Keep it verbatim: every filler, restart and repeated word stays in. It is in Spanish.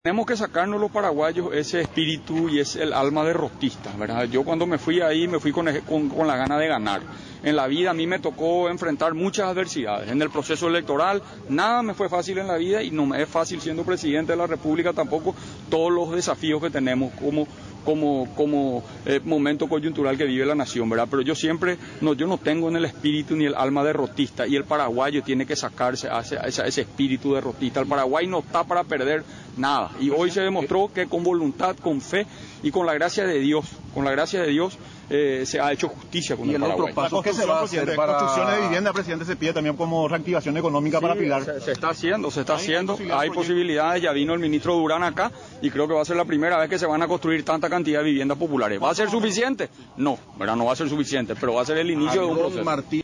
Tenemos que sacarnos los paraguayos ese espíritu y es el alma derrotista, ¿verdad? Yo cuando me fui ahí me fui con, con, con la gana de ganar. En la vida a mí me tocó enfrentar muchas adversidades. En el proceso electoral nada me fue fácil en la vida y no me es fácil siendo presidente de la República tampoco todos los desafíos que tenemos como como como eh, momento coyuntural que vive la nación, ¿verdad? Pero yo siempre, no, yo no tengo en el espíritu ni el alma derrotista y el paraguayo tiene que sacarse a ese, a ese, a ese espíritu derrotista. El Paraguay no está para perder nada y hoy se demostró que con voluntad, con fe y con la gracia de Dios, con la gracia de Dios eh, se ha hecho justicia con y el, el Paraguay. Otro paso, ¿qué se va a hacer para construcciones de vivienda, presidente, se pide también como reactivación económica sí, para Pilar? Se, se está haciendo, se está ¿Hay haciendo, posibilidades, hay posibilidades, ya vino el ministro Durán acá y creo que va a ser la primera vez que se van a construir tanta cantidad de viviendas populares. ¿Va a ser suficiente? No, ¿verdad? No va a ser suficiente, pero va a ser el inicio de un proceso.